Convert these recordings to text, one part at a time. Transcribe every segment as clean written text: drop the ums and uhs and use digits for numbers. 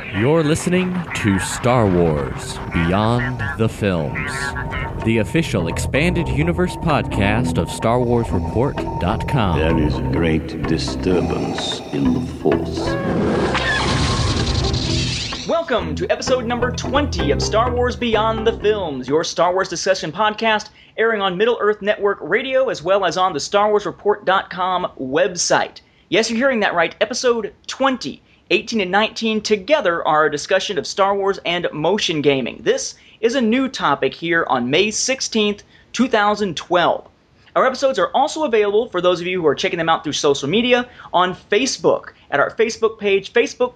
You're listening to Star Wars Beyond the Films, the official expanded universe podcast of StarWarsReport.com. There is a great disturbance in the Force. Welcome to episode number 20 of Star Wars Beyond the Films, your Star Wars discussion podcast airing on Middle-earth Network Radio as well as on the StarWarsReport.com website. Yes, you're hearing that right, episode 20. 18 and 19 together are a discussion of Star Wars and motion gaming. This is a new topic here on May 16th, 2012. Our episodes are also available for those of you who are checking them out through social media on Facebook at our Facebook page,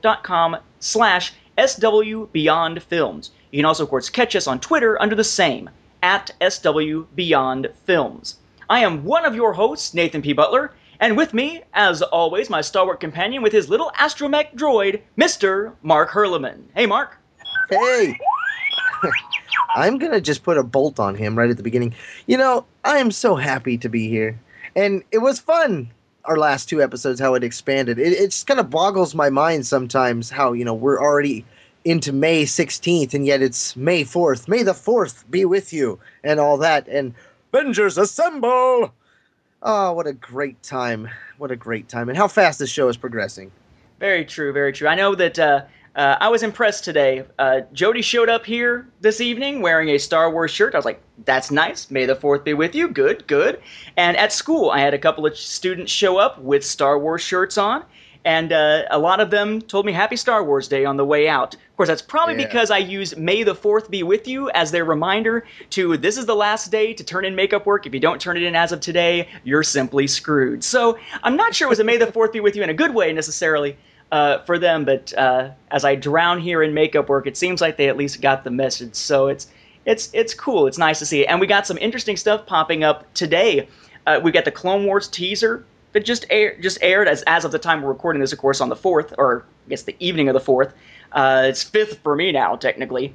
facebook.com/SWBeyondFilms. You can also, of course, catch us on Twitter under the same, at SWBeyondFilms. I am one of your hosts, Nathan P. Butler, and with me, as always, my stalwart companion with his little astromech droid, Mr. Mark Hurleman. Hey, Mark. Hey! I'm going to just put a bolt on him right at the beginning. You know, I am so happy to be here. And it was fun, our last two episodes, how it expanded. It just kind of boggles my mind sometimes how, you know, we're already into May 16th, and yet it's May 4th. May the 4th be with you, and all that. And Avengers Assemble! Oh, what a great time. What a great time. And how fast this show is progressing. Very true, very true. I know that I was impressed today. Jody showed up here this evening wearing a Star Wars shirt. I was like, that's nice. May the 4th be with you. Good, good. And at school, I had a couple of students show up with Star Wars shirts on. And a lot of them told me Happy Star Wars Day on the way out. Of course, that's probably because I used May the 4th be with you as their reminder to this is the last day to turn in makeup work. If you don't turn it in as of today, you're simply screwed. So I'm not sure it was a May the 4th be with you in a good way necessarily for them. But as I drown here in makeup work, it seems like they at least got the message. So it's cool. It's nice to see it. And we got some interesting stuff popping up today. We got the Clone Wars teaser that just aired as of the time we're recording this, of course, on the 4th, or I guess the evening of the 4th. It's 5th for me now, technically.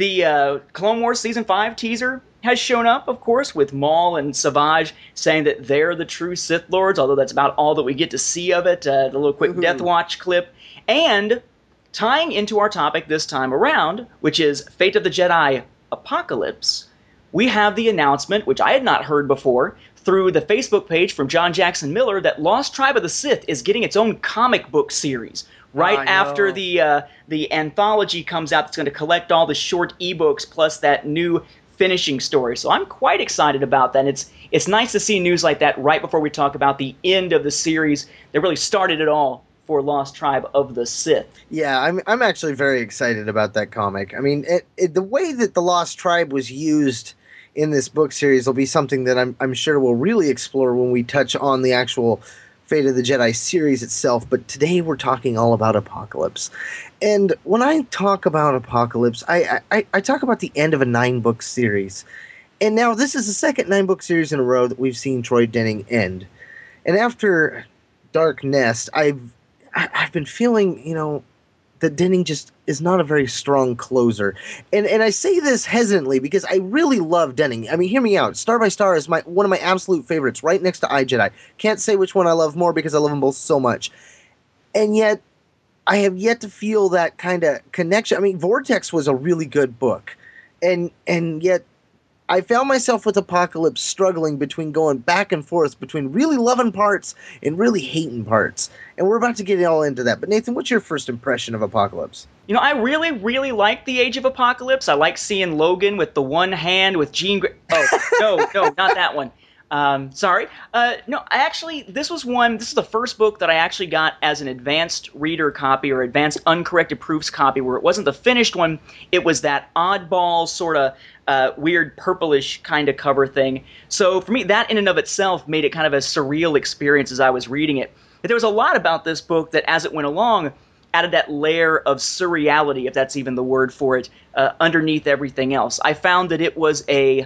The Clone Wars Season 5 teaser has shown up, of course, with Maul and Savage saying that they're the true Sith Lords, although that's about all that we get to see of it, the little quick Death Watch clip. And tying into our topic this time around, which is Fate of the Jedi Apocalypse, we have the announcement, which I had not heard before, through the Facebook page from John Jackson Miller, that Lost Tribe of the Sith is getting its own comic book series right after the anthology comes out that's going to collect all the short ebooks plus that new finishing story. So I'm quite excited about that. And it's nice to see news like that right before we talk about the end of the series that really started it all for Lost Tribe of the Sith. Yeah, I'm actually very excited about that comic. I mean, the way that the Lost Tribe was used in this book series will be something that I'm sure we'll really explore when we touch on the actual Fate of the Jedi series itself. But today we're talking all about Apocalypse. And when I talk about Apocalypse, I talk about the end of a 9-book series. And now this is the second 9-book series in a row that we've seen Troy Denning end. And after Dark Nest, I've been feeling, you know, that Denning just is not a very strong closer. And I say this hesitantly because I really love Denning. I mean, hear me out. Star by Star is one of my absolute favorites, right next to iJedi. Can't say which one I love more because I love them both so much. And yet, I have yet to feel that kind of connection. I mean, Vortex was a really good book. And yet, I found myself with Apocalypse struggling between going back and forth between really loving parts and really hating parts. And we're about to get all into that. But Nathan, what's your first impression of Apocalypse? You know, I really, really like the Age of Apocalypse. I like seeing Logan with the one hand with Jean Grey. Oh, no, not that one. Sorry. No, this is the first book that I actually got as an advanced reader copy or advanced uncorrected proofs copy where it wasn't the finished one. It was that oddball sort of weird purplish kind of cover thing. So for me, that in and of itself made it kind of a surreal experience as I was reading it. But there was a lot about this book that as it went along added that layer of surreality, if that's even the word for it, underneath everything else. I found that it was a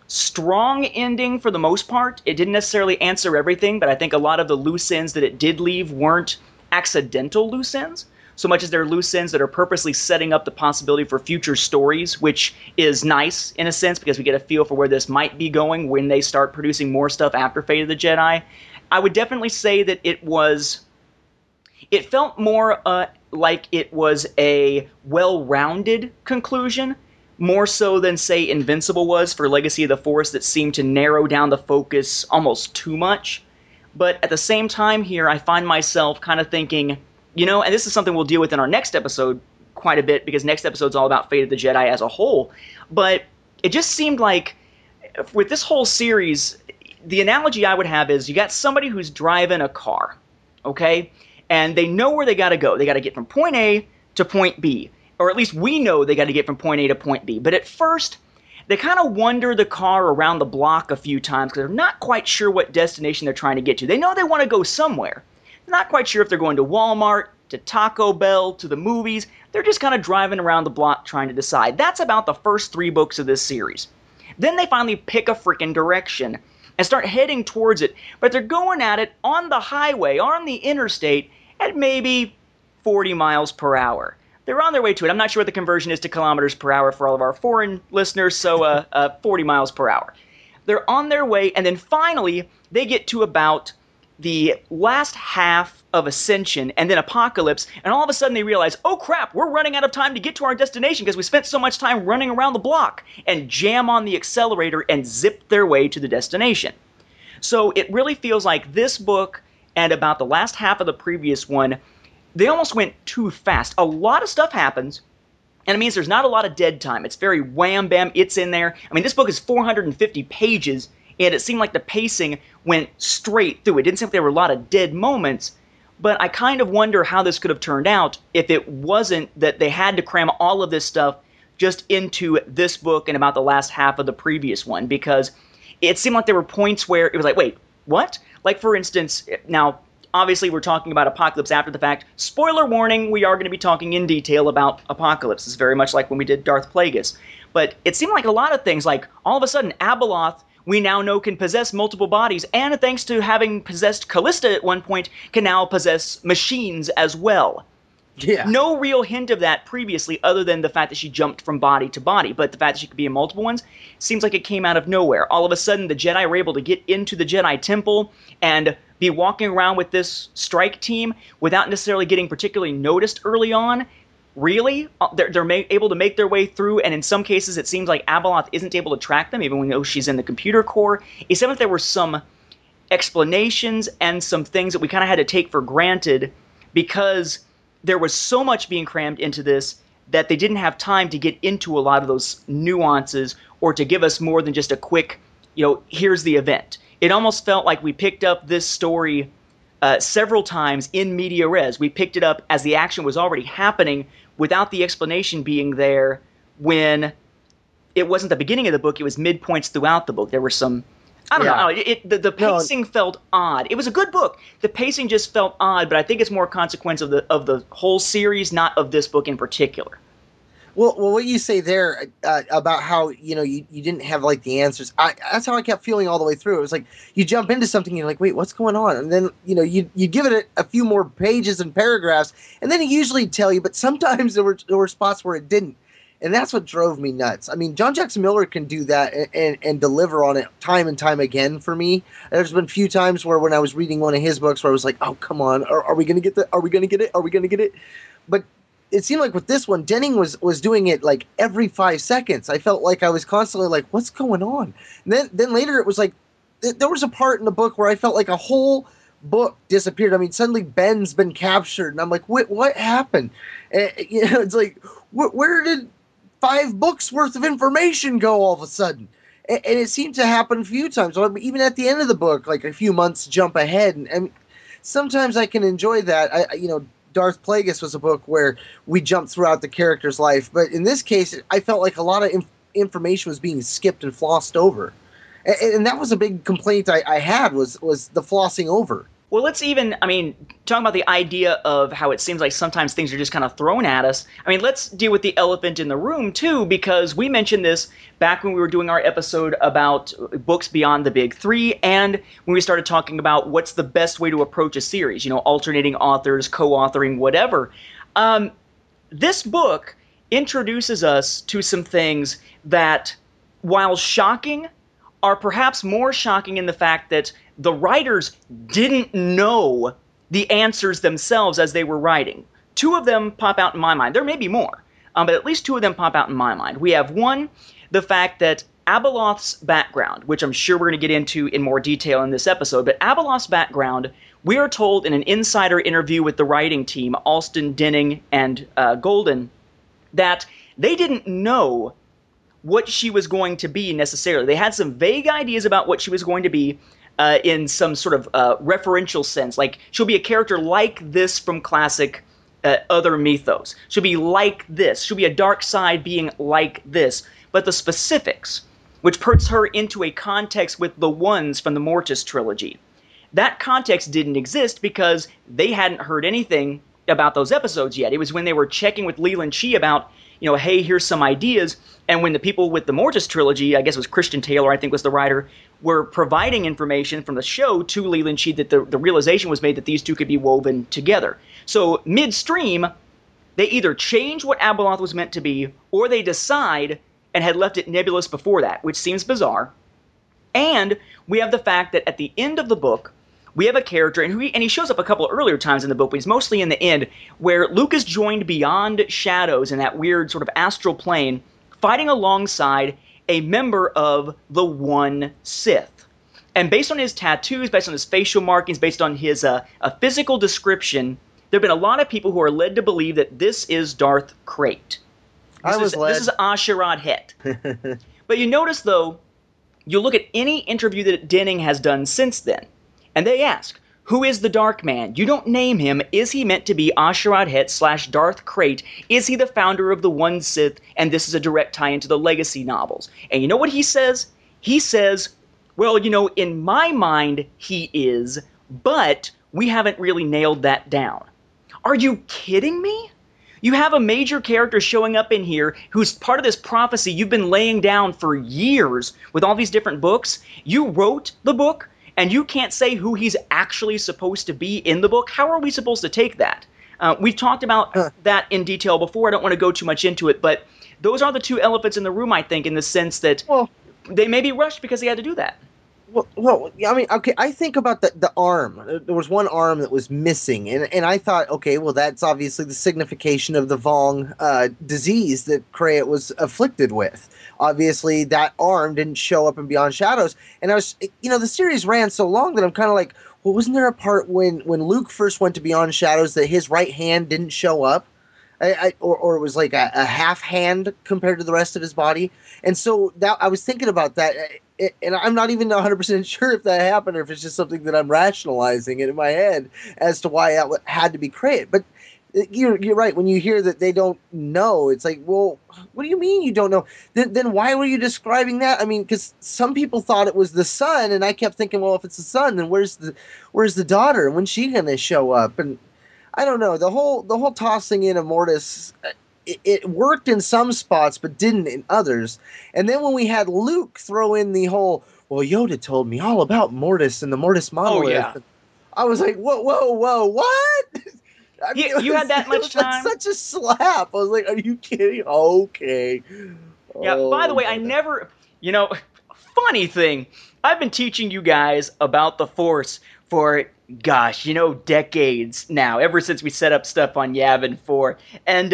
strong ending for the most part. It didn't necessarily answer everything, but I think a lot of the loose ends that it did leave weren't accidental loose ends, so much as they're loose ends that are purposely setting up the possibility for future stories, which is nice in a sense because we get a feel for where this might be going when they start producing more stuff after Fate of the Jedi. I would definitely say that it felt more like it was a well-rounded conclusion, more so than, say, Invincible was for Legacy of the Force, that seemed to narrow down the focus almost too much. But at the same time here, I find myself kind of thinking, and this is something we'll deal with in our next episode quite a bit, because next episode's all about Fate of the Jedi as a whole. But it just seemed like, with this whole series, the analogy I would have is you got somebody who's driving a car, okay? And they know where they got to go. They got to get from point A to point B. Or at least we know they got to get from point A to point B. But at first, they kind of wander the car around the block a few times because they're not quite sure what destination they're trying to get to. They know they want to go somewhere. They're not quite sure if they're going to Walmart, to Taco Bell, to the movies. They're just kind of driving around the block trying to decide. That's about the first 3 books of this series. Then they finally pick a freaking direction and start heading towards it. But they're going at it on the highway, on the interstate, at maybe 40 miles per hour. They're on their way to it. I'm not sure what the conversion is to kilometers per hour for all of our foreign listeners, so 40 miles per hour. They're on their way, and then finally they get to about the last half of Ascension and then Apocalypse, and all of a sudden they realize, oh crap, we're running out of time to get to our destination because we spent so much time running around the block, and jam on the accelerator and zip their way to the destination. So it really feels like this book and about the last half of the previous one, they almost went too fast. A lot of stuff happens, and it means there's not a lot of dead time. It's very wham bam, it's in there. I mean, this book is 450 pages, and it seemed like the pacing went straight through. It didn't seem like there were a lot of dead moments, but I kind of wonder how this could have turned out if it wasn't that they had to cram all of this stuff just into this book and about the last half of the previous one, because it seemed like there were points where it was like, wait, what? Like, for instance, now, obviously we're talking about Apocalypse after the fact. Spoiler warning, we are going to be talking in detail about Apocalypse. It's very much like when we did Darth Plagueis. But it seemed like a lot of things, like all of a sudden Abeloth, we now know, can possess multiple bodies, and thanks to having possessed Callista at one point, can now possess machines as well. Yeah. No real hint of that previously, other than the fact that she jumped from body to body. But the fact that she could be in multiple ones seems like it came out of nowhere. All of a sudden, the Jedi were able to get into the Jedi Temple and be walking around with this strike team without necessarily getting particularly noticed early on. Really? They're able to make their way through, and in some cases it seems like Abeloth isn't able to track them, even when we know she's in the computer core. It seemed like there were some explanations and some things that we kind of had to take for granted because there was so much being crammed into this that they didn't have time to get into a lot of those nuances or to give us more than just a quick, here's the event. It almost felt like we picked up this story several times in media res. We picked it up as the action was already happening without the explanation being there when it wasn't the beginning of the book, it was midpoints throughout the book. There were some... I don't know. The pacing felt odd. It was a good book. The pacing just felt odd, but I think it's more a consequence of the whole series, not of this book in particular. Well, what you say there about how you didn't have like the answers. That's how I kept feeling all the way through. It was like you jump into something, and you're like, wait, what's going on? And then you give it a few more pages and paragraphs, and then it usually tell you. But sometimes there were spots where it didn't. And that's what drove me nuts. I mean, John Jackson Miller can do that and deliver on it time and time again for me. There's been a few times where when I was reading one of his books where I was like, oh, come on, are we going to get that? Are we going to get it? Are we going to get it? But it seemed like with this one, Denning was doing it like every 5 seconds. I felt like I was constantly like, what's going on? And then later it was like, there was a part in the book where I felt like a whole book disappeared. I mean, suddenly Ben's been captured, and I'm like, what happened? It's like, where did 5 books worth of information go all of a sudden? And it seemed to happen a few times. Even at the end of the book, like a few months jump ahead. And sometimes I can enjoy that. Darth Plagueis was a book where we jumped throughout the character's life. But in this case, I felt like a lot of information was being skipped and flossed over. And that was a big complaint I had was the flossing over. Well, talking about the idea of how it seems like sometimes things are just kind of thrown at us. I mean, let's deal with the elephant in the room, too, because we mentioned this back when we were doing our episode about books beyond the big 3, and when we started talking about what's the best way to approach a series, alternating authors, co-authoring, whatever. This book introduces us to some things that, while shocking, are perhaps more shocking in the fact that the writers didn't know the answers themselves as they were writing. two of them pop out in my mind. There may be more, but at least two of them pop out in my mind. We have one, the fact that Abeloth's background, which I'm sure we're going to get into in more detail in this episode, but Abeloth's background, we are told in an insider interview with the writing team, Alston, Denning, and Golden, that they didn't know what she was going to be necessarily. They had some vague ideas about what she was going to be in some sort of referential sense. Like, she'll be a character like this from classic other mythos. She'll be like this. She'll be a dark side being like this. But the specifics, which puts her into a context with the ones from the Mortis trilogy, that context didn't exist because they hadn't heard anything about those episodes yet. It was when they were checking with Leland Chee about, hey, here's some ideas, and when the people with the Mortis trilogy, I guess it was Christian Taylor, I think was the writer, were providing information from the show to Leland Chee, that the realization was made that these two could be woven together. So midstream, they either change what Abeloth was meant to be, or they decide and had left it nebulous before that, which seems bizarre. And we have the fact that at the end of the book, we have a character, and he shows up a couple earlier times in the book, but he's mostly in the end, where Luke is joined beyond shadows in that weird sort of astral plane, fighting alongside a member of the One Sith. And based on his tattoos, based on his facial markings, based on his a physical description, there have been a lot of people who are led to believe that this is Darth Krayt. This is A'Sharad Het. But you notice, though, you look at any interview that Denning has done since then, and they ask, who is the Dark Man? You don't name him. Is he meant to be A'Sharad Het / Darth Krayt? Is he the founder of the One Sith? And this is a direct tie into the Legacy novels. And you know what he says? He says, well, in my mind, he is, but we haven't really nailed that down. Are you kidding me? You have a major character showing up in here who's part of this prophecy you've been laying down for years with all these different books. You wrote the book, and you can't say who he's actually supposed to be in the book. How are we supposed to take that? We've talked about that in detail before. I don't want to go too much into it, but those are the two elephants in the room, I think, in the sense that they may be rushed because they had to do that. Well, I mean, okay, I think about the arm. There was one arm that was missing, and I thought, okay, well, that's obviously the signification of the Vong disease that Krayt was afflicted with. Obviously, that arm didn't show up in Beyond Shadows, and I was, the series ran so long that I'm kind of like, well, wasn't there a part when Luke first went to Beyond Shadows that his right hand didn't show up? Or it was like a half hand compared to the rest of his body. And so that I was thinking about that, and I'm not even 100% sure if that happened or if it's just something that I'm rationalizing in my head as to why that had to be Krayt. But you're right. When you hear that they don't know, it's like, well, what do you mean you don't know? Then why were you describing that? I mean, because some people thought it was the son, and I kept thinking, well, if it's the son, then where's the daughter? When's she going to show up? And I don't know. The whole tossing in of Mortis, it worked in some spots, but didn't in others. And then when we had Luke throw in the whole, well, Yoda told me all about Mortis and the Mortis monolith. Oh, yeah. I was like, whoa, what? I mean, you had that much time? Like such a slap. I was like, are you kidding? Okay. Yeah, by the way, I never, funny thing, I've been teaching you guys about the Force for, gosh, decades now, ever since we set up stuff on Yavin 4. And,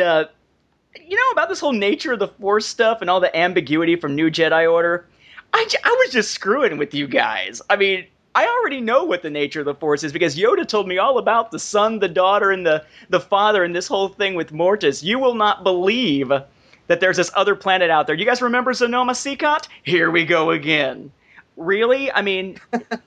about this whole nature of the Force stuff and all the ambiguity from New Jedi Order, I was just screwing with you guys. I mean, I already know what the nature of the Force is because Yoda told me all about the son, the daughter, and the father and this whole thing with Mortis. You will not believe that there's this other planet out there. You guys remember Sonoma Seacot? Here we go again. Really? I mean,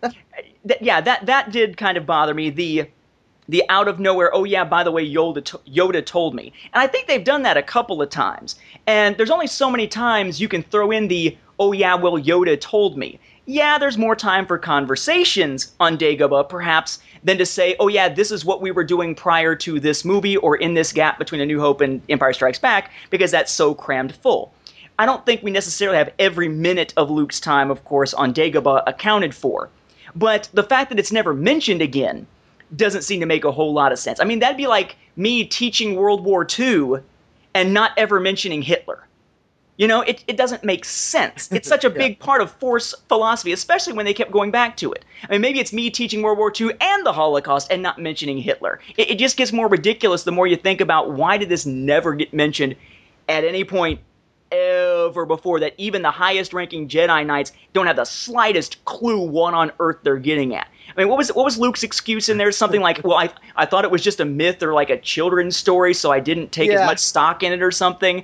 that did kind of bother me. The out of nowhere, oh yeah, by the way, Yoda told me. And I think they've done that a couple of times. And there's only so many times you can throw in the, oh yeah, well, Yoda told me. Yeah, there's more time for conversations on Dagobah, perhaps, than to say, oh yeah, this is what we were doing prior to this movie or in this gap between A New Hope and Empire Strikes Back, because that's so crammed full. I don't think we necessarily have every minute of Luke's time, of course, on Dagobah accounted for. But the fact that it's never mentioned again doesn't seem to make a whole lot of sense. I mean, that'd be like me teaching World War II and not ever mentioning Hitler. It doesn't make sense. It's such a big part of Force philosophy, especially when they kept going back to it. I mean, maybe it's me teaching World War II and the Holocaust and not mentioning Hitler. It just gets more ridiculous the more you think about why did this never get mentioned at any point ever before, that even the highest-ranking Jedi Knights don't have the slightest clue what on earth they're getting at. I mean, what was Luke's excuse in there? Something like, well, I thought it was just a myth or like a children's story, so I didn't take as much stock in it or something.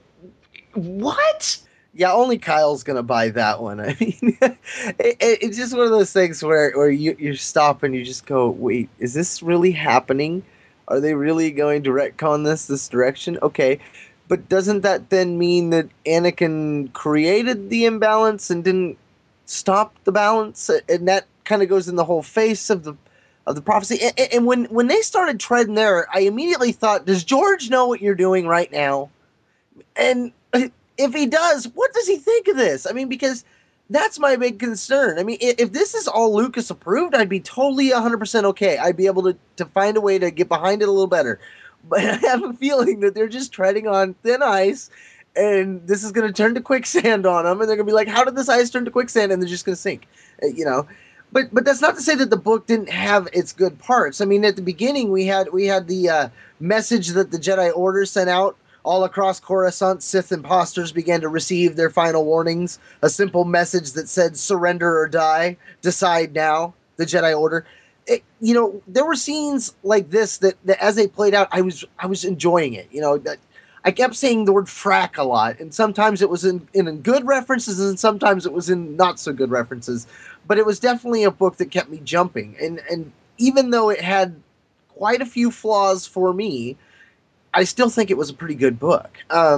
What? Yeah, only Kyle's gonna buy that one. I mean, it's just one of those things where you stop and you just go, wait, is this really happening? Are they really going to retcon this direction? Okay. But doesn't that then mean that Anakin created the imbalance and didn't stop the balance? And that kind of goes in the whole face of the prophecy. And when they started treading there, I immediately thought, does George know what you're doing right now? And if he does, what does he think of this? I mean, because that's my big concern. I mean, if this is all Lucas approved, I'd be totally 100% okay. I'd be able to find a way to get behind it a little better. But I have a feeling that they're just treading on thin ice, and this is going to turn to quicksand on them, and they're going to be like, how did this ice turn to quicksand? And they're just going to sink, But that's not to say that the book didn't have its good parts. I mean, at the beginning, we had the message that the Jedi Order sent out all across Coruscant. Sith imposters began to receive their final warnings. A simple message that said, surrender or die, decide now, the Jedi Order. There were scenes like this that as they played out, I was enjoying it. I kept saying the word frack a lot, and sometimes it was in good references, and sometimes it was in not so good references. But it was definitely a book that kept me jumping. And even though it had quite a few flaws for me, I still think it was a pretty good book.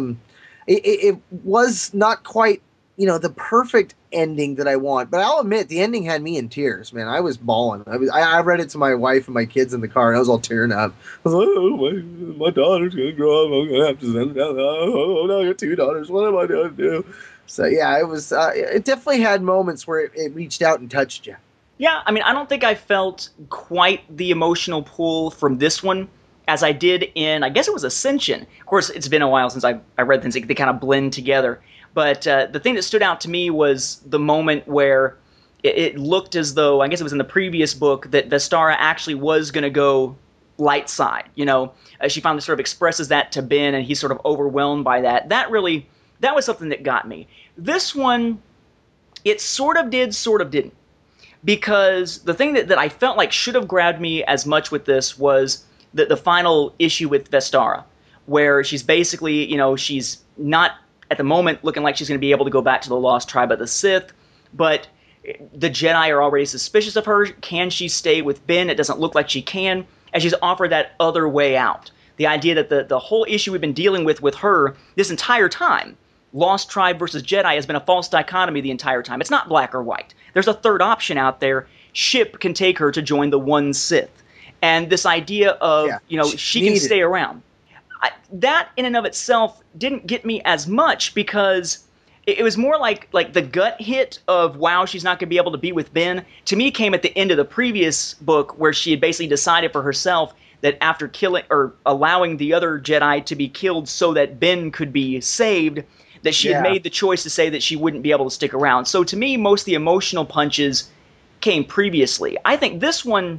It was not quite, the perfect ending that I want, but I'll admit the ending had me in tears, man. I was bawling. I read it to my wife and my kids in the car, and I was all tearing up. I was like, oh, my daughter's gonna grow up. I'm gonna have to send it down. Oh, now I got 2 daughters. What am I gonna do? So yeah, it was. It definitely had moments where it reached out and touched you. Yeah, I mean, I don't think I felt quite the emotional pull from this one as I did in, I guess it was Ascension. Of course, it's been a while since I read things. They kind of blend together. But the thing that stood out to me was the moment where it looked as though, I guess it was in the previous book, that Vestara actually was going to go light side. She finally sort of expresses that to Ben, and he's sort of overwhelmed by that. That was something that got me. This one, it sort of did, sort of didn't. Because the thing that I felt like should have grabbed me as much with this was the final issue with Vestara, where she's basically, she's not at the moment looking like she's going to be able to go back to the Lost Tribe of the Sith, but the Jedi are already suspicious of her. Can she stay with Ben? It doesn't look like she can, and she's offered that other way out. The idea that the whole issue we've been dealing with her this entire time, Lost Tribe versus Jedi, has been a false dichotomy the entire time. It's not black or white. There's a third option out there. Ship can take her to join the one Sith. And this idea of, she can stay around. That in and of itself didn't get me as much, because it was more like the gut hit of, wow, she's not going to be able to be with Ben, to me came at the end of the previous book, where she had basically decided for herself that after killing or allowing the other Jedi to be killed so that Ben could be saved, that she had made the choice to say that she wouldn't be able to stick around. So to me, most of the emotional punches came previously. I think this one,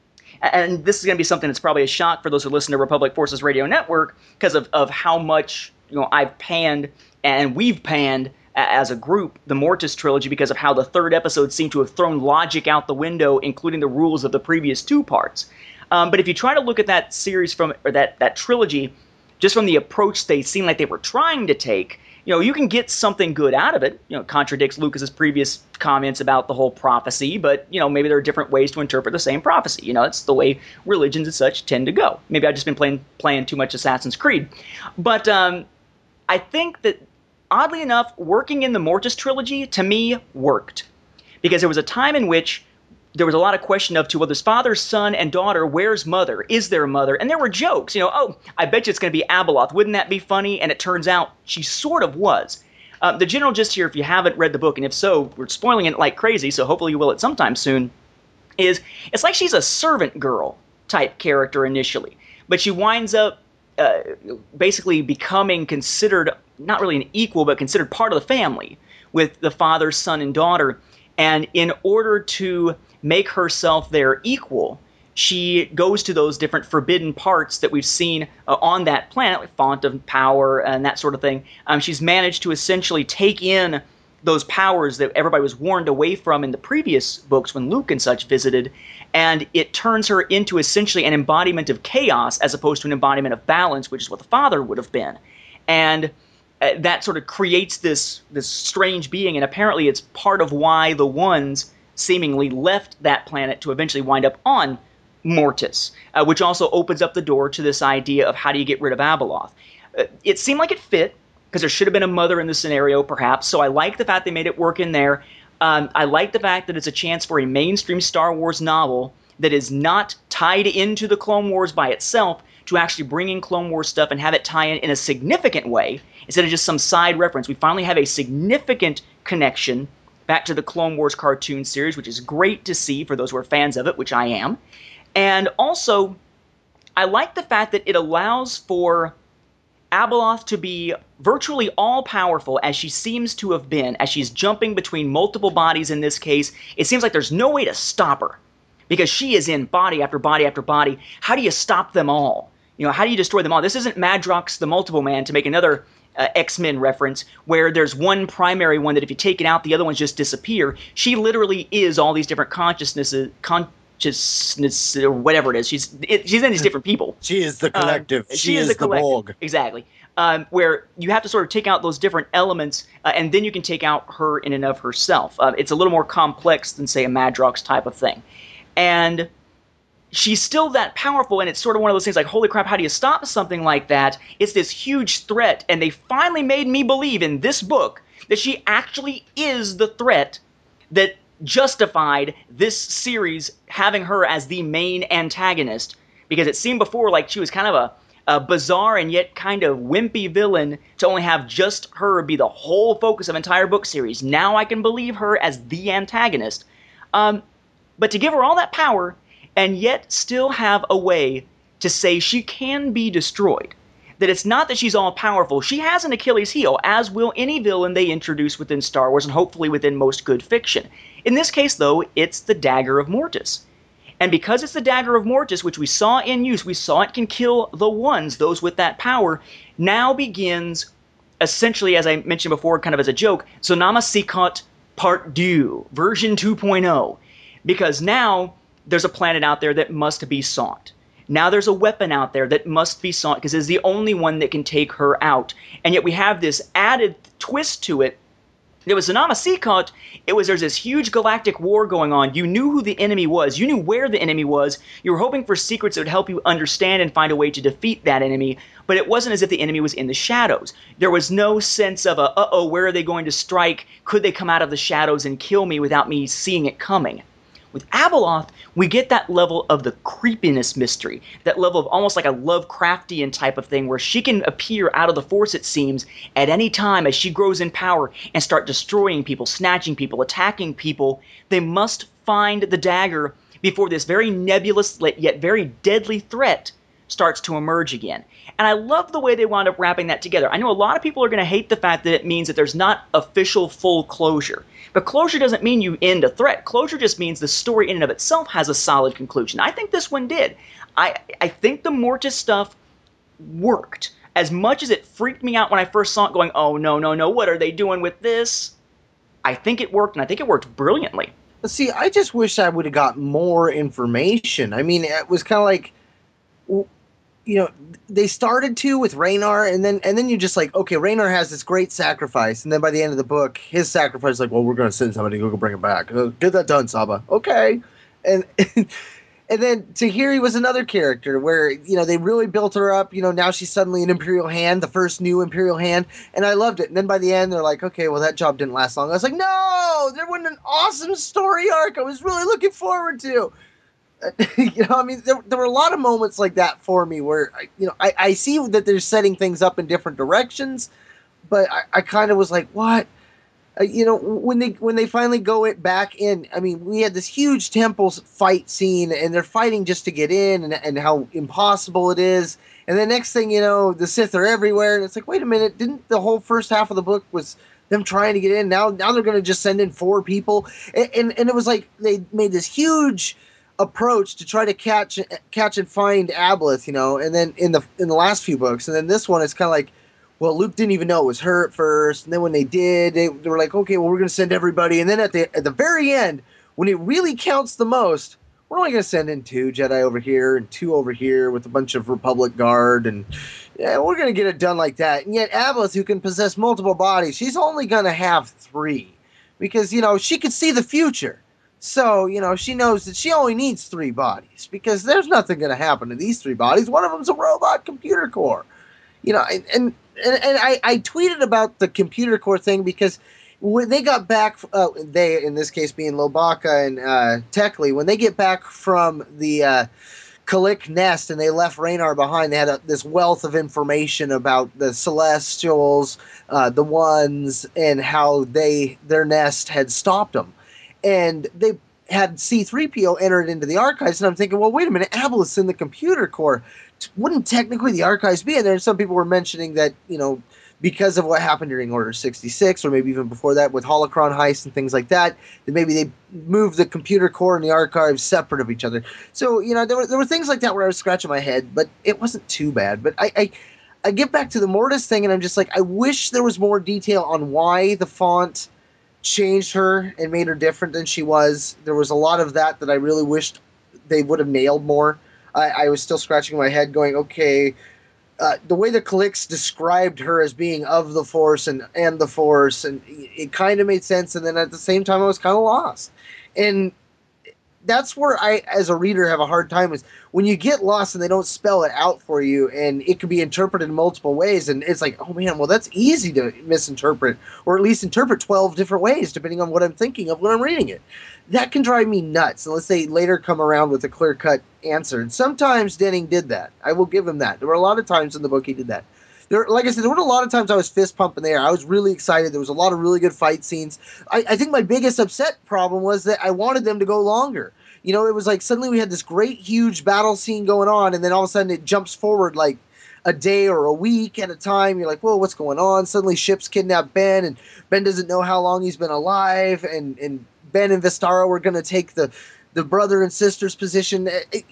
and this is going to be something that's probably a shock for those who listen to Republic Forces Radio Network, because of how much I've panned and we've panned as a group the Mortis trilogy, because of how the third episode seemed to have thrown logic out the window, including the rules of the previous 2 parts. But if you try to look at that series that trilogy, just from the approach they seem like they were trying to take, you can get something good out of it. Contradicts Lucas's previous comments about the whole prophecy, but, maybe there are different ways to interpret the same prophecy. It's the way religions and such tend to go. Maybe I've just been playing too much Assassin's Creed. But I think that, oddly enough, working in the Mortis trilogy, to me, worked. Because there was a time in which there was a lot of question of, to whether it's father, son, and daughter, where's mother? Is there a mother? And there were jokes, oh, I bet you it's going to be Abeloth. Wouldn't that be funny? And it turns out she sort of was. The general gist here, if you haven't read the book, and if so, we're spoiling it like crazy, so hopefully you will at some time soon, is it's like she's a servant girl type character initially. But she winds up basically becoming considered not really an equal, but considered part of the family with the father, son, and daughter. And in order to make herself their equal, she goes to those different forbidden parts that we've seen on that planet, like Font of Power and that sort of thing. She's managed to essentially take in those powers that everybody was warned away from in the previous books when Luke and such visited, and it turns her into essentially an embodiment of chaos as opposed to an embodiment of balance, which is what the father would have been. And that sort of creates this strange being, and apparently it's part of why the ones seemingly left that planet to eventually wind up on Mortis, which also opens up the door to this idea of how do you get rid of Abeloth. It seemed like it fit, because there should have been a mother in the scenario, perhaps, so I like the fact they made it work in there. I like the fact that it's a chance for a mainstream Star Wars novel that is not tied into the Clone Wars by itself to actually bring in Clone Wars stuff and have it tie in a significant way, instead of just some side reference. We finally have a significant connection back to the Clone Wars cartoon series, which is great to see for those who are fans of it, which I am. And also, I like the fact that it allows for Abeloth to be virtually all-powerful, as she seems to have been, as she's jumping between multiple bodies in this case. It seems like there's no way to stop her, because she is in body after body after body. How do you stop them all? How do you destroy them all? This isn't Madrox the Multiple Man, to make another X-Men reference, where there's one primary one that if you take it out, the other ones just disappear. She literally is all these different consciousness, or whatever it is. She's in these different people. She is the collective. She is the Borg. Exactly. Where you have to sort of take out those different elements, and then you can take out her in and of herself. It's a little more complex than, say, a Madrox type of thing. And she's still that powerful, and it's sort of one of those things like, holy crap, how do you stop something like that? It's this huge threat, and they finally made me believe in this book that she actually is the threat that justified this series having her as the main antagonist, because it seemed before like she was kind of a bizarre and yet kind of wimpy villain to only have just her be the whole focus of an entire book series. Now I can believe her as the antagonist. But to give her all that power and yet still have a way to say she can be destroyed, that it's not that she's all-powerful. She has an Achilles heel, as will any villain they introduce within Star Wars and hopefully within most good fiction. In this case, though, it's the Dagger of Mortis. And because it's the Dagger of Mortis, which we saw in use, we saw it can kill the ones, those with that power, now begins, essentially, as I mentioned before, kind of as a joke, Zonama Sikot Part 2, version 2.0. Because now there's a planet out there that must be sought. Now there's a weapon out there that must be sought, because it's the only one that can take her out. And yet we have this added twist to it. There was Zonama Sikot. There's this huge galactic war going on. You knew who the enemy was. You knew where the enemy was. You were hoping for secrets that would help you understand and find a way to defeat that enemy. But it wasn't as if the enemy was in the shadows. There was no sense of where are they going to strike? Could they come out of the shadows and kill me without me seeing it coming? With Abeloth, we get that level of the creepiness mystery, that level of almost like a Lovecraftian type of thing where she can appear out of the Force, it seems, at any time as she grows in power and start destroying people, snatching people, attacking people. They must find the dagger before this very nebulous yet very deadly threat starts to emerge again. And I love the way they wound up wrapping that together. I know a lot of people are going to hate the fact that it means that there's not official full closure. But closure doesn't mean you end a threat. Closure just means the story in and of itself has a solid conclusion. I think this one did. I think the Mortis stuff worked. As much as it freaked me out when I first saw it going, oh, no, what are they doing with this? I think it worked, and I think it worked brilliantly. See, I just wish I would have got more information. I mean, it was kind of like, they started to with Raynar, and then you're just like, okay, Raynar has this great sacrifice, and then by the end of the book, his sacrifice is like, well, we're going to send somebody to go bring it back. Get that done, Saba. Okay. And then Tahiri was another character where, they really built her up. Now she's suddenly an Imperial Hand, the first new Imperial Hand, and I loved it. And then by the end, they're like, okay, well, that job didn't last long. I was like, no, there wasn't an awesome story arc I was really looking forward to. There were a lot of moments like that for me where, I see that they're setting things up in different directions, but I kind of was like, what? when they finally go back in, I mean, we had this huge temple fight scene, and they're fighting just to get in, and how impossible it is. And the next thing you know, the Sith are everywhere, and it's like, wait a minute, didn't the whole first half of the book was them trying to get in? Now they're going to just send in 4 people, and it was like they made this huge approach to try to catch and find Aboleth, and then in the last few books, and then this one, it's kind of like, well, Luke didn't even know it was her at first, and then when they did, they were like, okay, well, we're going to send everybody, and then at the very end, when it really counts the most, we're only going to send in 2 Jedi over here and 2 over here with a bunch of Republic Guard, and yeah, we're going to get it done like that. And yet Aboleth, who can possess multiple bodies, she's only going to have 3 because, she could see the future. So, she knows that she only needs 3 bodies because there's nothing going to happen to these 3 bodies. One of them's a robot computer core. And I tweeted about the computer core thing because when they got back, they, in this case being Lobaka and Tekli, when they get back from the Kalik nest and they left Raynar behind, they had this wealth of information about the Celestials, the Ones, and how their nest had stopped them. And they had C-3PO entered into the archives, and I'm thinking, well, wait a minute, Aboleth's in the computer core. Wouldn't technically the archives be in there? And some people were mentioning that, because of what happened during Order 66, or maybe even before that with Holocron heists and things like that, that maybe they moved the computer core and the archives separate of each other. So, there were things like that where I was scratching my head, but it wasn't too bad. But I get back to the Mortis thing, and I'm just like, I wish there was more detail on why the font changed her and made her different than she was. There was a lot of that I really wished they would have nailed more. I was still scratching my head going, okay, the way the Kaliks described her as being of the Force and the Force, and it kind of made sense, and then at the same time I was kind of lost. And that's where I, as a reader, have a hard time is when you get lost and they don't spell it out for you, and it can be interpreted in multiple ways, and it's like, oh man, well, that's easy to misinterpret, or at least interpret 12 different ways, depending on what I'm thinking of when I'm reading it. That can drive me nuts, unless they later come around with a clear-cut answer. And sometimes Denning did that. I will give him that. There were a lot of times in the book he did that. Like I said, there were a lot of times I was fist pumping there. I was really excited. There was a lot of really good fight scenes. I think my biggest upset problem was that I wanted them to go longer. It was like suddenly we had this great, huge battle scene going on, and then all of a sudden it jumps forward like a day or a week at a time. You're like, whoa, what's going on? Suddenly Ships kidnap Ben, and Ben doesn't know how long he's been alive, and Ben and Vistara were going to take the brother and sister's position.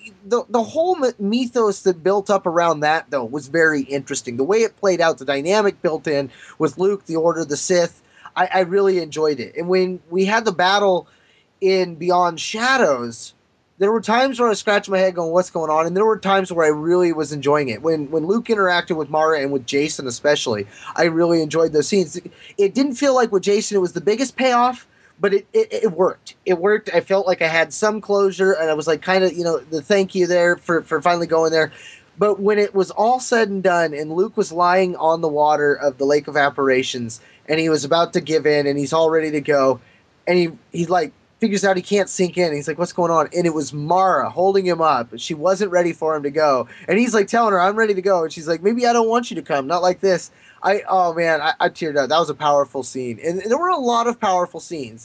The whole mythos that built up around that, though, was very interesting. The way it played out, the dynamic built in with Luke, the Order, the Sith, I really enjoyed it. And when we had the battle in Beyond Shadows, there were times where I scratched my head going, what's going on? And there were times where I really was enjoying it. When Luke interacted with Mara and with Jason especially, I really enjoyed those scenes. It didn't feel like with Jason it was the biggest payoff, but it worked. It worked. I felt like I had some closure, and I was like kind of, the thank you there for finally going there. But when it was all said and done, and Luke was lying on the water of the Lake of Apparitions, and he was about to give in, and he's all ready to go, and he like figures out he can't sink in. He's like, what's going on? And it was Mara holding him up. She wasn't ready for him to go. And he's like telling her, I'm ready to go. And she's like, maybe I don't want you to come. Not like this. I teared up. That was a powerful scene. And there were a lot of powerful scenes.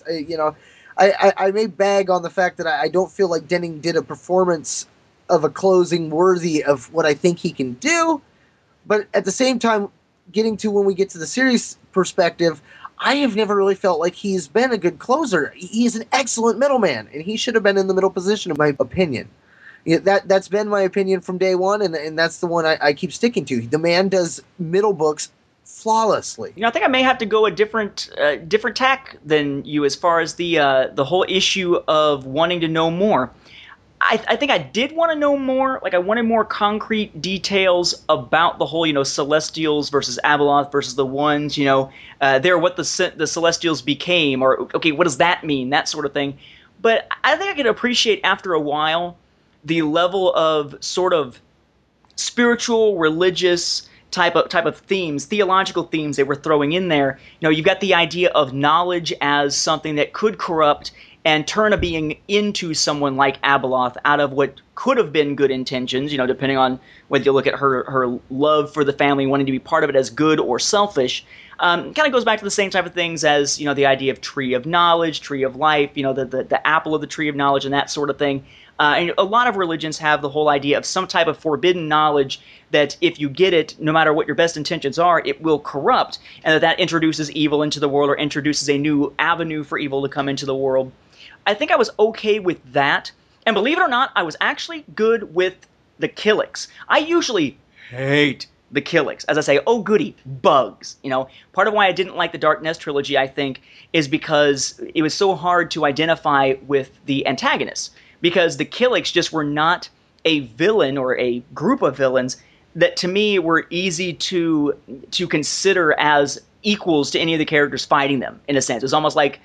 I may bag on the fact that I don't feel like Denning did a performance of a closing worthy of what I think he can do. But at the same time, getting to when we get to the series perspective, I have never really felt like he's been a good closer. He's an excellent middleman, and he should have been in the middle position, in my opinion. That's been my opinion from day one, and that's the one I keep sticking to. The man does middle books flawlessly. I think I may have to go a different tack than you as far as the whole issue of wanting to know more. I think I did want to know more. Like, I wanted more concrete details about the whole, Celestials versus Abeloth versus the Ones, they're what the Celestials became, or, okay, what does that mean? That sort of thing. But I think I could appreciate after a while the level of sort of spiritual, religious type of themes, theological themes they were throwing in there. You've got the idea of knowledge as something that could corrupt and turn a being into someone like Abeloth out of what could have been good intentions, depending on whether you look at her love for the family, wanting to be part of it as good or selfish. Kind of goes back to the same type of things as, the idea of tree of knowledge, tree of life, the apple of the tree of knowledge and that sort of thing. And a lot of religions have the whole idea of some type of forbidden knowledge that if you get it, no matter what your best intentions are, it will corrupt, and that introduces evil into the world or introduces a new avenue for evil to come into the world. I think I was okay with that. And believe it or not, I was actually good with the Killiks. I usually hate the Killiks. As I say, oh goody, bugs. Part of why I didn't like the Dark Nest trilogy, I think, is because it was so hard to identify with the antagonists. Because the Killiks just were not a villain or a group of villains that to me were easy to consider as equals to any of the characters fighting them, in a sense. It was almost like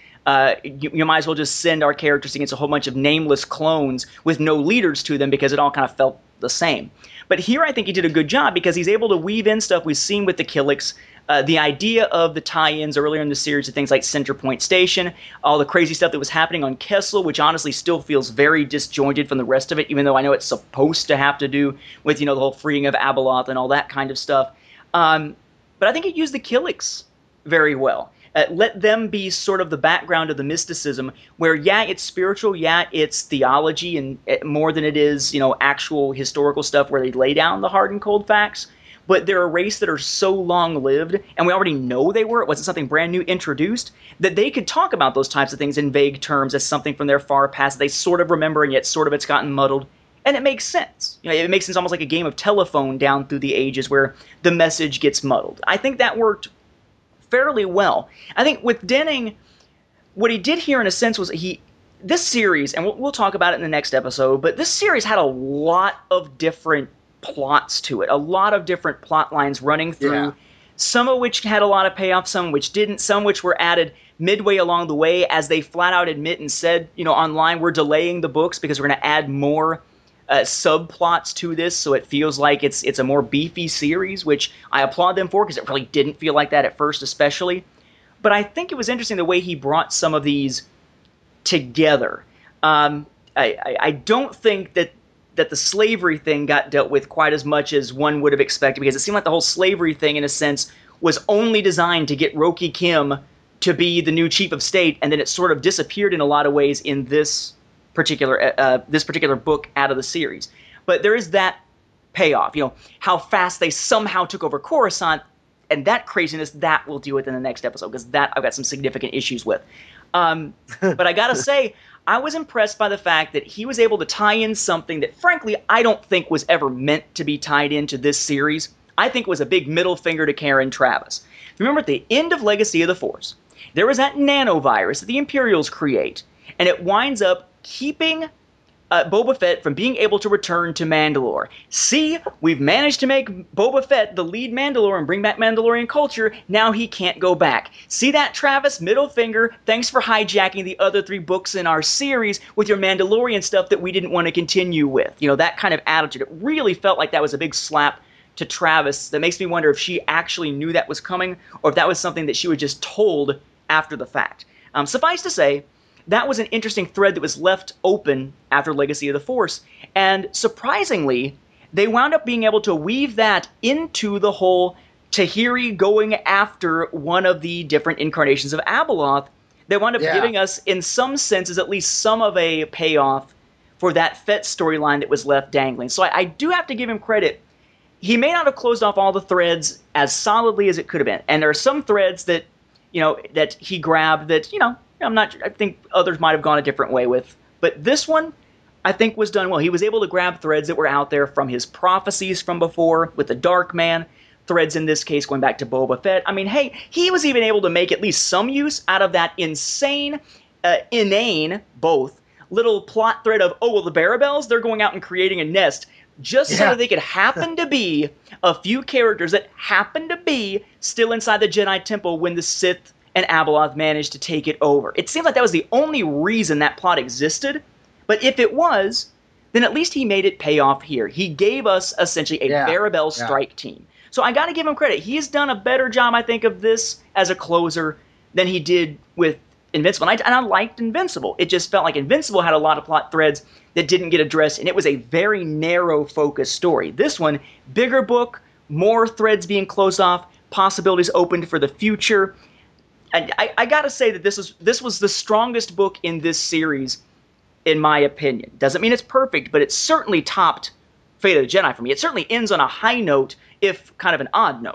you might as well just send our characters against a whole bunch of nameless clones with no leaders to them because it all kind of felt the same. But here I think he did a good job because he's able to weave in stuff we've seen with the Killiks, the idea of the tie-ins earlier in the series of things like Centerpoint Station, all the crazy stuff that was happening on Kessel, which honestly still feels very disjointed from the rest of it, even though I know it's supposed to have to do with, the whole freeing of Abeloth and all that kind of stuff. But I think he used the Killiks very well. Let them be sort of the background of the mysticism where, yeah, it's spiritual, yeah, it's theology, and more than it is, actual historical stuff where they lay down the hard and cold facts. But they're a race that are so long-lived, and we already know they were, it wasn't something brand new introduced, that they could talk about those types of things in vague terms as something from their far past they sort of remember, and yet sort of it's gotten muddled. And it makes sense. It makes sense almost like a game of telephone down through the ages where the message gets muddled. I think that worked fairly well. I think with Denning, what he did here in a sense was this series, and we'll talk about it in the next episode, but this series had a lot of different plots to it, a lot of different plot lines running through, some of which had a lot of payoff, some which didn't, some which were added midway along the way as they flat out admit and said, online, we're delaying the books because we're going to add more subplots to this, so it feels like it's a more beefy series, which I applaud them for because it really didn't feel like that at first, especially. But I think it was interesting the way he brought some of these together. I don't think that the slavery thing got dealt with quite as much as one would have expected, because it seemed like the whole slavery thing, in a sense, was only designed to get Roki Kim to be the new chief of state, and then it sort of disappeared in a lot of ways in this particular book out of the series. But there is that payoff, how fast they somehow took over Coruscant, and that craziness, that we'll deal with in the next episode, because that I've got some significant issues with. But I gotta say, I was impressed by the fact that he was able to tie in something that, frankly, I don't think was ever meant to be tied into this series. I think was a big middle finger to Karen Traviss. Remember, at the end of Legacy of the Force, there was that nanovirus that the Imperials create, and it winds up keeping Boba Fett from being able to return to Mandalore. See, we've managed to make Boba Fett the lead Mandalorian and bring back Mandalorian culture. Now he can't go back. See that, Travis? Middle finger. Thanks for hijacking the other 3 books in our series with your Mandalorian stuff that we didn't want to continue with. That kind of attitude. It really felt like that was a big slap to Travis that makes me wonder if she actually knew that was coming, or if that was something that she was just told after the fact. Suffice to say, that was an interesting thread that was left open after Legacy of the Force, and surprisingly, they wound up being able to weave that into the whole Tahiri going after one of the different incarnations of Abeloth. They wound up giving us, in some senses, at least some of a payoff for that Fett storyline that was left dangling. So I do have to give him credit. He may not have closed off all the threads as solidly as it could have been, and there are some threads that that he grabbed that I think others might have gone a different way with. But this one, I think, was done well. He was able to grab threads that were out there from his prophecies from before with the Dark Man, threads in this case going back to Boba Fett. I mean, hey, he was even able to make at least some use out of that insane, inane, both, little plot thread of, the Barabels, they're going out and creating a nest just so that they could happen to be a few characters that happen to be still inside the Jedi Temple when the Sith and Abeloth managed to take it over. It seems like that was the only reason that plot existed, but if it was, then at least he made it pay off here. He gave us essentially a Barabel strike team. So I got to give him credit. He's done a better job, I think, of this as a closer than he did with Invincible. And I liked Invincible. It just felt like Invincible had a lot of plot threads that didn't get addressed, and it was a very narrow focused story. This one, bigger book, more threads being closed off, possibilities opened for the future. And I gotta say that this was the strongest book in this series, in my opinion. Doesn't mean it's perfect, but it certainly topped Fate of the Jedi for me. It certainly ends on a high note, if kind of an odd note.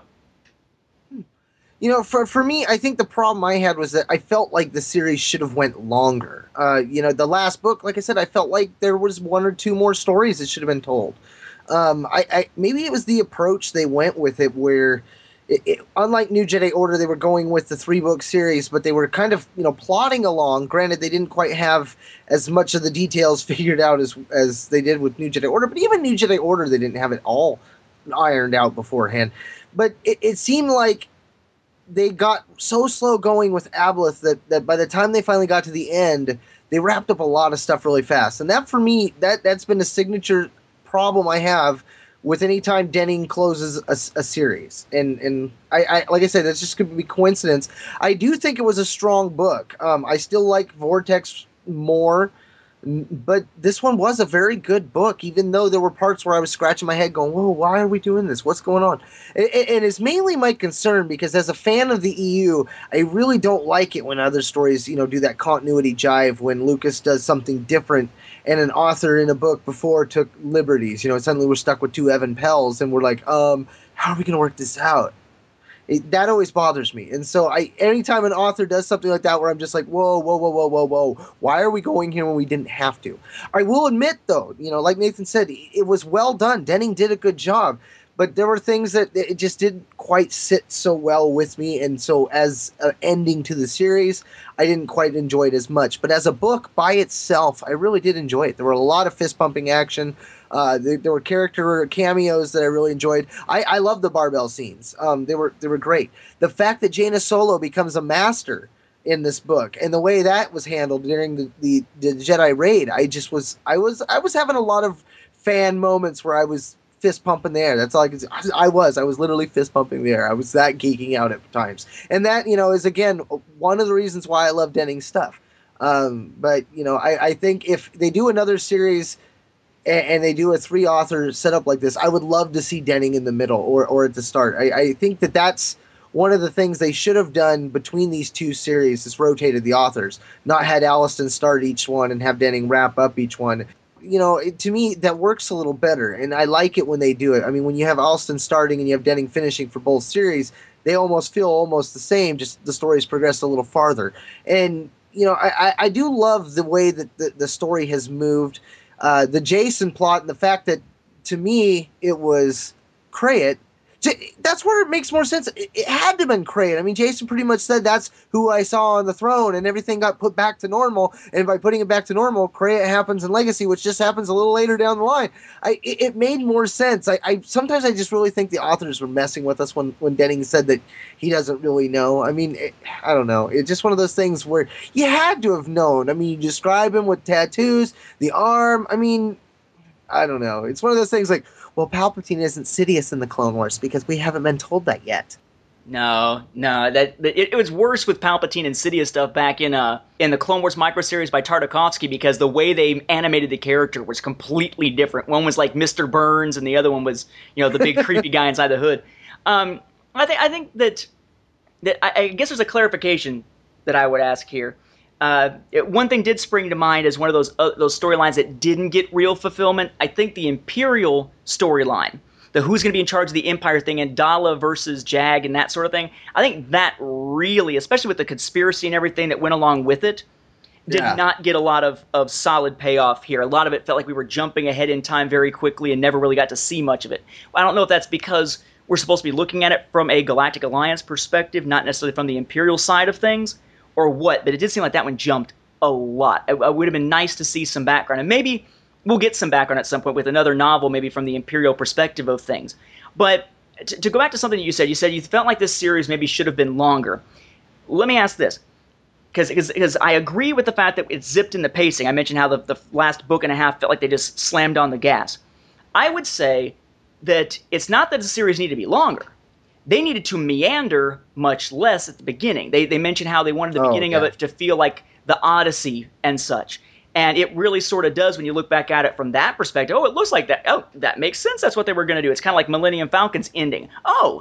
You know, for me, I think the problem I had was that I felt like the series should have went longer. You know, the last book, like I said, I felt like there was one or two more stories that should have been told. Maybe it was the approach they went with it, where unlike New Jedi Order, they were going with the 3-book series, but they were kind of, you know, plodding along. Granted, they didn't quite have as much of the details figured out as they did with New Jedi Order, but even New Jedi Order, they didn't have it all ironed out beforehand. But it seemed like they got so slow going with Aboleth that by the time they finally got to the end, they wrapped up a lot of stuff really fast. And that, for me, that's been a signature problem I have with any time Denning closes a series. And I like I said, that's just going to be coincidence. I do think it was a strong book. I still like Vortex more, but this one was a very good book, even though there were parts where I was scratching my head going, whoa, why are we doing this? What's going on? And it's mainly my concern because as a fan of the EU, I really don't like it when other stories, you know, do that continuity jive when Lucas does something different and an author in a book before took liberties. You know, suddenly we're stuck with 2 Evan Pells and we're like, how are we going to work this out? That always bothers me. And so anytime an author does something like that where I'm just like, whoa, why are we going here when we didn't have to? I will admit, though, you know, like Nathan said, it was well done. Denning did a good job. But there were things that it just didn't quite sit so well with me. And so as an ending to the series, I didn't quite enjoy it as much. But as a book by itself, I really did enjoy it. There were a lot of fist-pumping action. There were character cameos that I really enjoyed. I love the barbell scenes. They were great. The fact that Jaina Solo becomes a master in this book and the way that was handled during the Jedi raid, I was having a lot of fan moments where I was fist pumping the air. That's all I could say. I was literally fist pumping the air. I was that geeking out at times. And that, you know, is again one of the reasons why I love Denning's stuff. But you know, I think if they do another series and they do a 3-author setup like this, I would love to see Denning in the middle or at the start. I think that's one of the things they should have done between these 2 series is rotated the authors, not had Alliston start each one and have Denning wrap up each one. You know, to me, that works a little better, and I like it when they do it. I mean, when you have Alliston starting and you have Denning finishing for both series, they almost feel almost the same, just the stories progress a little farther. And, you know, I do love the way that the story has moved. The Jason plot and the fact that, to me, it was Krayt. That's where it makes more sense. It had to have been Krayt. I mean, Jason pretty much said that's who I saw on the throne, and everything got put back to normal. And by putting it back to normal, Krayt happens in Legacy, which just happens a little later down the line. It made more sense. Sometimes I just really think the authors were messing with us when Denning said that he doesn't really know. I mean, I don't know. It's just one of those things where you had to have known. I mean, you describe him with tattoos, the arm. I mean, I don't know. It's one of those things like, well, Palpatine isn't Sidious in the Clone Wars because we haven't been told that yet. No, it was worse with Palpatine and Sidious stuff back in the Clone Wars micro series by Tartakovsky because the way they animated the character was completely different. One was like Mr. Burns, and the other one was, you know, the big creepy guy inside the hood. I think that I guess there's a clarification that I would ask here. One thing did spring to mind as one of those storylines that didn't get real fulfillment. I think the Imperial storyline, the who's going to be in charge of the Empire thing, and Dala versus Jag and that sort of thing. I think that really, especially with the conspiracy and everything that went along with it, did not get a lot of solid payoff here. A lot of it felt like we were jumping ahead in time very quickly and never really got to see much of it. I don't know if that's because we're supposed to be looking at it from a Galactic Alliance perspective, not necessarily from the Imperial side of things, or what, but it did seem like that one jumped a lot. It would have been nice to see some background, and maybe we'll get some background at some point with another novel, maybe from the Imperial perspective of things. But to go back to something you said you felt like this series maybe should have been longer. Let me ask this, because I agree with the fact that it zipped in the pacing. I mentioned how the last book and a half felt like they just slammed on the gas. I would say that it's not that the series needed to be longer. They needed to meander much less at the beginning. They mentioned how they wanted the beginning of it to feel like the Odyssey and such. And it really sort of does when you look back at it from that perspective. Oh, it looks like that. Oh, that makes sense. That's what they were going to do. It's kind of like Millennium Falcon's ending. Oh,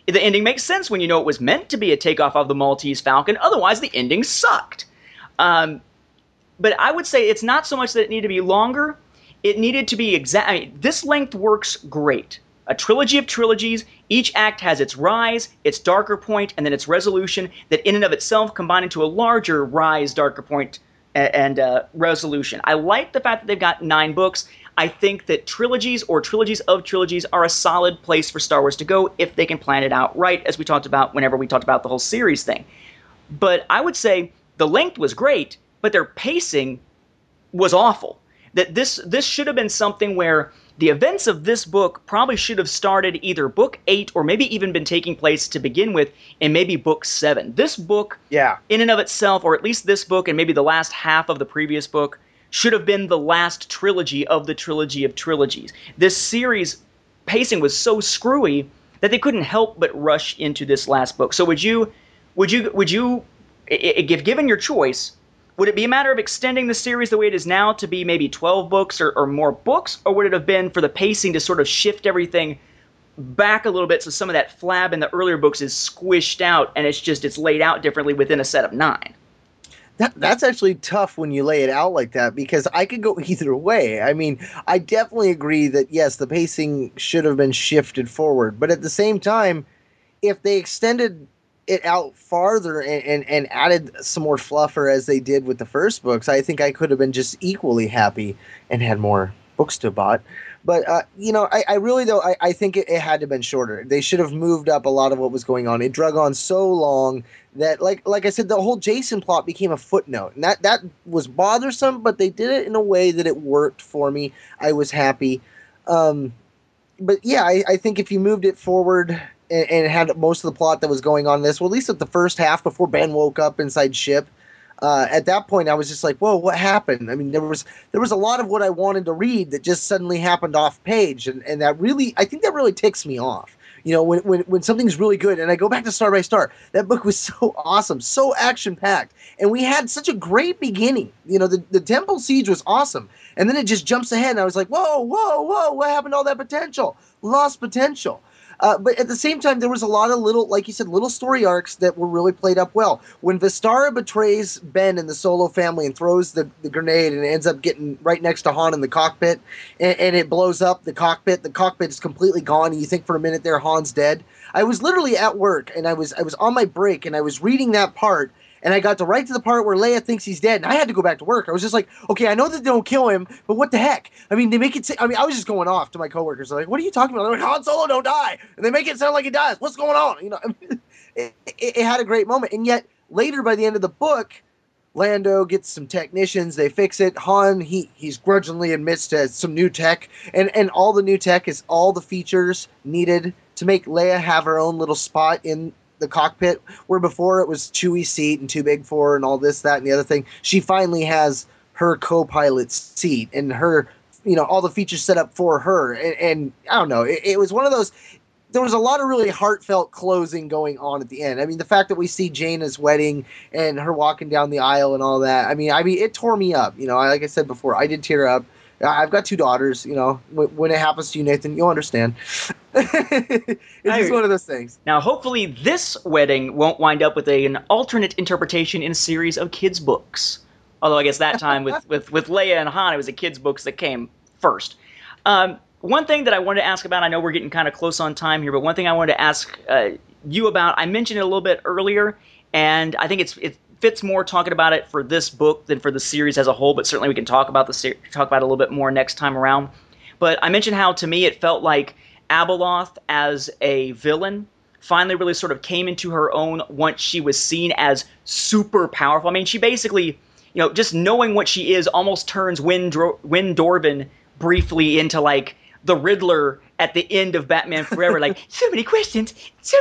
The ending makes sense when you know it was meant to be a takeoff of the Maltese Falcon. Otherwise, the ending sucked. But I would say it's not so much that it needed to be longer. It needed to be exact. I mean, this length works great. A trilogy of trilogies. Each act has its rise, its darker point, and then its resolution that in and of itself combine into a larger rise, darker point, and resolution. I like the fact that they've got 9 books. I think that trilogies or trilogies of trilogies are a solid place for Star Wars to go if they can plan it out right, as we talked about whenever we talked about the whole series thing. But I would say the length was great, but their pacing was awful. That this should have been something where the events of this book probably should have started either book 8 or maybe even been taking place to begin with in maybe book 7. This book, in and of itself, or at least this book and maybe the last half of the previous book, should have been the last trilogy of the trilogy of trilogies. This series pacing was so screwy that they couldn't help but rush into this last book. So would you, if given your choice, would it be a matter of extending the series the way it is now to be maybe 12 books or more books? Or would it have been for the pacing to sort of shift everything back a little bit so some of that flab in the earlier books is squished out and it's laid out differently within a set of 9? That's actually tough when you lay it out like that, because I could go either way. I mean, I definitely agree that, yes, the pacing should have been shifted forward. But at the same time, if they extended it out farther and added some more fluffer as they did with the first books, I think I could have been just equally happy and had more books to bought. But, I really, though, I think it had to have been shorter. They should have moved up a lot of what was going on. It drug on so long that, like I said, the whole Jason plot became a footnote. And that was bothersome, but they did it in a way that it worked for me. I was happy. But, yeah, I think if you moved it forward and had most of the plot that was going on in this, well, at least at the first half before Ben woke up inside ship, at that point I was just like, whoa, what happened? I mean, there was a lot of what I wanted to read that just suddenly happened off page, and that really, I think that really ticks me off. You know, when something's really good, and I go back to Star by Star, that book was so awesome, so action-packed, and we had such a great beginning. You know, the Temple Siege was awesome, and then it just jumps ahead, and I was like, whoa, what happened to all that potential? Lost potential. But at the same time, there was a lot of little, like you said, little story arcs that were really played up well. When Vistara betrays Ben and the Solo family and throws the grenade and ends up getting right next to Han in the cockpit, and it blows up the cockpit is completely gone, and you think for a minute there Han's dead. I was literally at work, and I was on my break, and I was reading that part, and I got right to the part where Leia thinks he's dead, and I had to go back to work. I was just like, okay, I know that they don't kill him, but what the heck? I mean, they make it. I was just going off to my coworkers. They're like, what are you talking about? They're like, Han Solo don't die, and they make it sound like he dies. What's going on? You know, it had a great moment, and yet later by the end of the book, Lando gets some technicians. They fix it. Han, he's grudgingly admits to some new tech, and all the new tech is all the features needed to make Leia have her own little spot in the cockpit, where before it was Chewie's seat and too big for her and all this, that, and the other thing. She finally has her co-pilot's seat and her, all the features set up for her. And I don't know, it was one of those, there was a lot of really heartfelt closing going on at the end. I mean, the fact that we see Jaina's wedding and her walking down the aisle and all that, I mean, it tore me up. Like I said before, I did tear up. I've got 2 daughters, when it happens to you, Nathan, you'll understand. It's just one of those things. Now, hopefully this wedding won't wind up with an alternate interpretation in a series of kids' books. Although I guess that time with Leia and Han, it was the kids' books that came first. One thing that I wanted to ask about, I know we're getting kind of close on time here, but one thing I wanted to ask you about, I mentioned it a little bit earlier, and I think it fits more talking about it for this book than for the series as a whole, but certainly we can talk about it a little bit more next time around. But I mentioned how, to me, it felt like Abeloth as a villain finally really sort of came into her own once she was seen as super powerful. I mean, she basically, just knowing what she is almost turns Wynn Dorvin briefly into, like, the Riddler at the end of Batman Forever. Like, so many questions.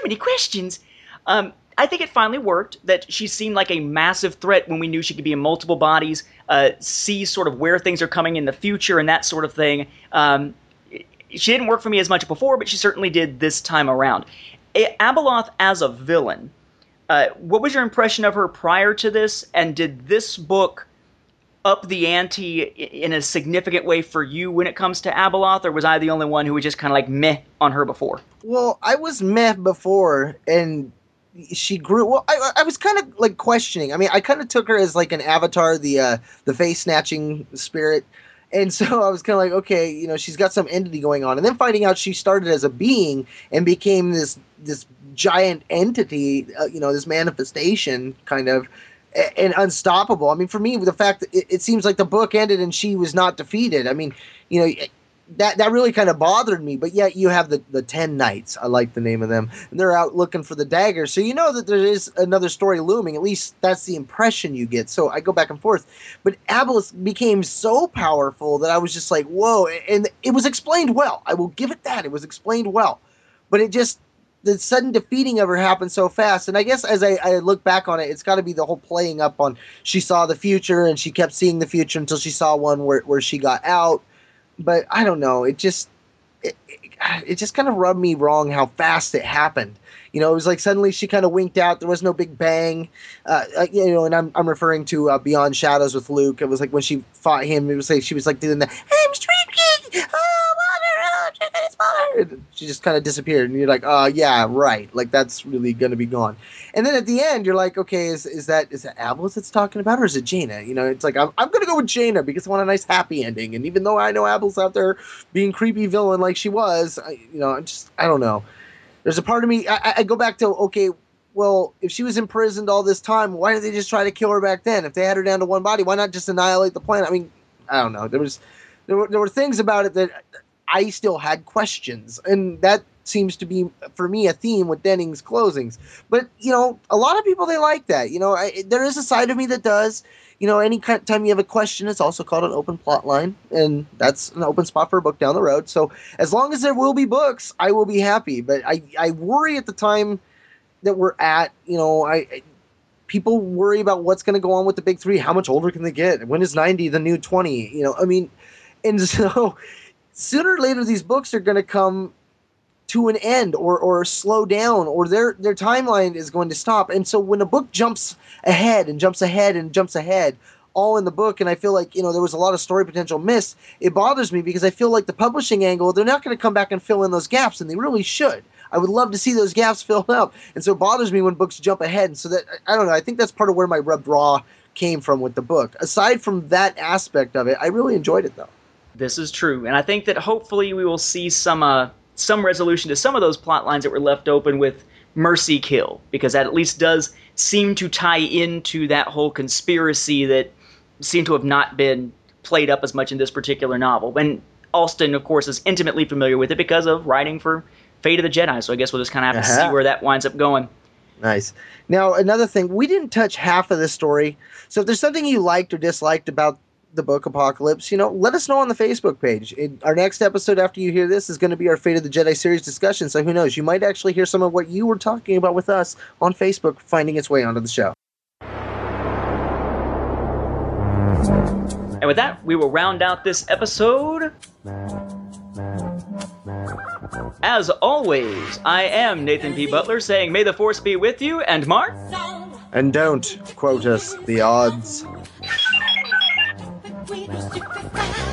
I think it finally worked, that she seemed like a massive threat when we knew she could be in multiple bodies, see sort of where things are coming in the future and that sort of thing. She didn't work for me as much before, but she certainly did this time around. Abeloth as a villain, what was your impression of her prior to this, and did this book up the ante in a significant way for you when it comes to Abeloth, or was I the only one who was just kind of like meh on her before? Well, I was meh before, and she grew. Well, I was kind of like questioning. I mean, I kind of took her as like an Avatar, the face snatching spirit, and so I was kind of like, okay, you know, she's got some entity going on, and then finding out she started as a being and became this giant entity, you know, this manifestation kind of. And unstoppable. I mean, for me, the fact that it seems like the book ended and she was not defeated. I mean, you know, that really kind of bothered me. But yet you have the 10 Knights. I like the name of them. And they're out looking for the dagger. So you know that there is another story looming. At least that's the impression you get. So I go back and forth. But Abeloth became so powerful that I was just like, whoa. And it was explained well. I will give it that. It was explained well. But it just... the sudden defeating of her happened so fast. And I guess as I look back on it, it's got to be the whole playing up on she saw the future and she kept seeing the future until she saw one where she got out. But I don't know. It just kind of rubbed me wrong how fast it happened. You know, it was like suddenly she kind of winked out. There was no big bang. You know, and I'm referring to Beyond Shadows with Luke. It was like when she fought him, it was like she was like doing the I'm streaking. Oh, water, it's water. And she just kind of disappeared, and you're like, yeah, right. Like that's really gonna be gone. And then at the end, you're like, okay, is that Abeloth that's talking about, or is it Jaina? You know, it's like I'm gonna go with Jaina because I want a nice happy ending. And even though I know Abeloth's out there being creepy villain like she was, I don't know. There's a part of me, I go back to, okay, well, if she was imprisoned all this time, why did they just try to kill her back then? If they had her down to one body, why not just annihilate the planet? I mean, I don't know. There were things about it that I still had questions, and that seems to be, for me, a theme with Denning's closings. But, you know, a lot of people, they like that. You know, there is a side of me that does. You know, any time you have a question, it's also called an open plot line, and that's an open spot for a book down the road. So as long as there will be books, I will be happy. But I worry at the time that we're at, you know, people worry about what's going to go on with the big three. How much older can they get? When is 90 the new 20? You know, I mean, and so sooner or later these books are going to come to an end or slow down, or their timeline is going to stop. And so when a book jumps ahead and jumps ahead and jumps ahead all in the book, and I feel like, you know, there was a lot of story potential missed, it bothers me because I feel like the publishing angle, they're not going to come back and fill in those gaps, and they really should. I would love to see those gaps filled up. And so it bothers me when books jump ahead. And so that, I don't know, I think that's part of where my rubbed raw came from with the book. Aside from that aspect of it, I really enjoyed it though. This is true. And I think that hopefully we will see some resolution to some of those plot lines that were left open with Mercy Kill, because that at least does seem to tie into that whole conspiracy that seemed to have not been played up as much in this particular novel. And Alston, of course, is intimately familiar with it because of writing for Fate of the Jedi, so I guess we'll just kind of have to see where that winds up going. Nice. Now, another thing, we didn't touch half of this story, so if there's something you liked or disliked about the book Apocalypse, you know, let us know on the Facebook page. Our next episode after you hear this is going to be our Fate of the Jedi series discussion, so who knows, you might actually hear some of what you were talking about with us on Facebook finding its way onto the show. And with that, we will round out this episode. As always, I am Nathan P. Butler saying, may the Force be with you, and Mark? And don't quote us the odds. We were super fast.